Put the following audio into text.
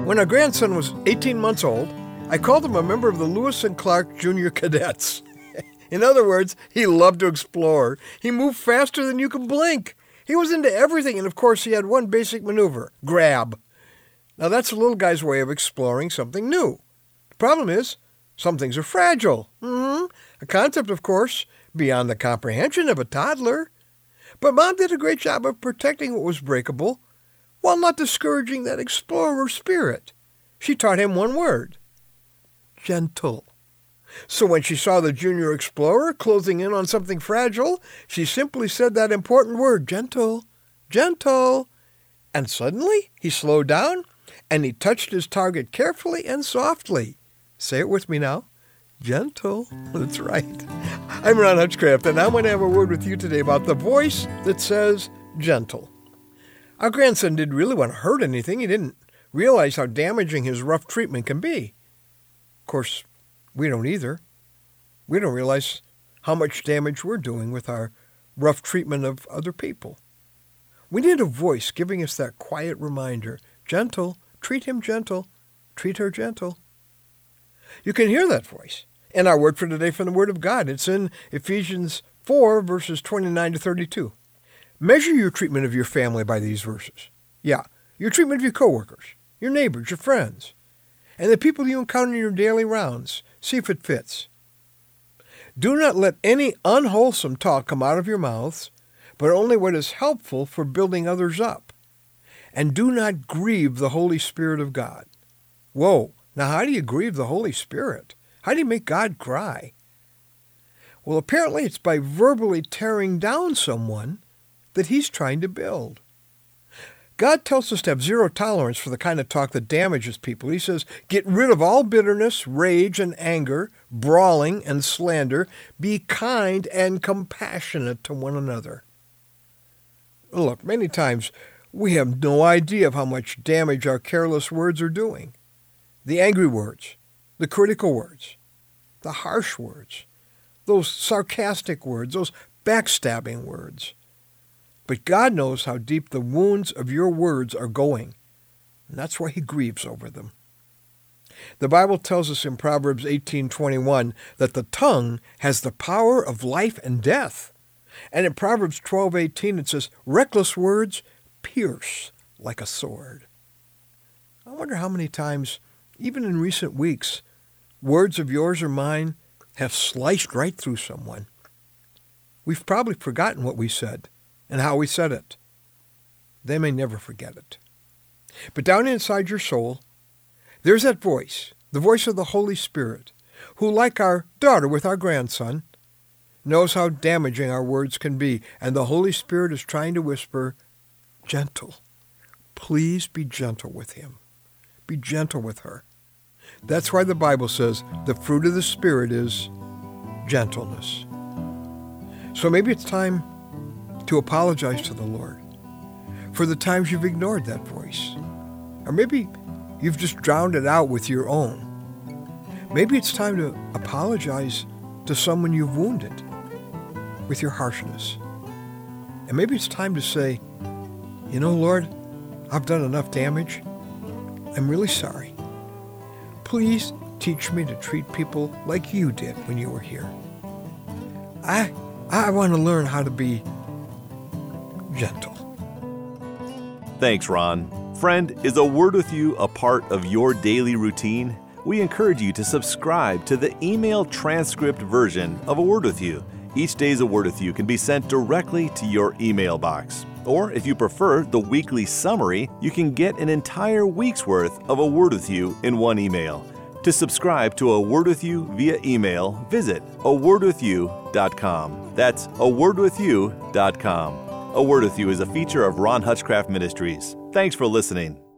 When our grandson was 18 months old, I called him a member of the Lewis and Clark Junior Cadets. In other words, he loved to explore. He moved faster than you could blink. He was into everything, and of course he had one basic maneuver, grab. Now that's a little guy's way of exploring something new. The problem is, some things are fragile. A concept, of course, beyond the comprehension of a toddler. But Mom did a great job of protecting what was breakable, while not discouraging that explorer spirit. She taught him one word: gentle. So when she saw the junior explorer closing in on something fragile, she simply said that important word, gentle, gentle. And suddenly he slowed down and he touched his target carefully and softly. Say it with me now. Gentle. That's right. I'm Ron Hutchcraft, and I'm going to have a word with you today about the voice that says gentle. Our grandson didn't really want to hurt anything. He didn't realize how damaging his rough treatment can be. Of course, we don't either. We don't realize how much damage we're doing with our rough treatment of other people. We need a voice giving us that quiet reminder. Gentle. Treat him gentle. Treat her gentle. You can hear that voice in our word for today from the Word of God. It's in Ephesians 4, verses 29 to 32. Measure your treatment of your family by these verses. Yeah, your treatment of your coworkers, your neighbors, your friends, and the people you encounter in your daily rounds. See if it fits. Do not let any unwholesome talk come out of your mouths, but only what is helpful for building others up. And do not grieve the Holy Spirit of God. Whoa, now how do you grieve the Holy Spirit? How do you make God cry? Well, apparently it's by verbally tearing down someone that he's trying to build. God tells us to have zero tolerance for the kind of talk that damages people. He says, get rid of all bitterness, rage, and anger, brawling, and slander. Be kind and compassionate to one another. Look, many times we have no idea of how much damage our careless words are doing. The angry words, the critical words, the harsh words, those sarcastic words, those backstabbing words. But God knows how deep the wounds of your words are going, and that's why he grieves over them. The Bible tells us in Proverbs 18:21 that the tongue has the power of life and death. And in Proverbs 12:18 it says, reckless words pierce like a sword. I wonder how many times, even in recent weeks, words of yours or mine have sliced right through someone. We've probably forgotten what we said and how we said it. They may never forget it. But down inside your soul, there's that voice, the voice of the Holy Spirit, who, like our daughter with our grandson, knows how damaging our words can be. And the Holy Spirit is trying to whisper, gentle. Please be gentle with him. Be gentle with her. That's why the Bible says the fruit of the Spirit is gentleness. So maybe it's time to apologize to the Lord for the times you've ignored that voice. Or maybe you've just drowned it out with your own. Maybe it's time to apologize to someone you've wounded with your harshness. And maybe it's time to say, you know, Lord, I've done enough damage. I'm really sorry. Please teach me to treat people like you did when you were here. I want to learn how to be gentle. Thanks, Ron. Friend, is A Word With You a part of your daily routine? We encourage you to subscribe to the email transcript version of A Word With You. Each day's A Word With You can be sent directly to your email box. Or if you prefer the weekly summary, you can get an entire week's worth of A Word With You in one email. To subscribe to A Word With You via email, visit awordwithyou.com. That's awordwithyou.com. A Word With You is a feature of Ron Hutchcraft Ministries. Thanks for listening.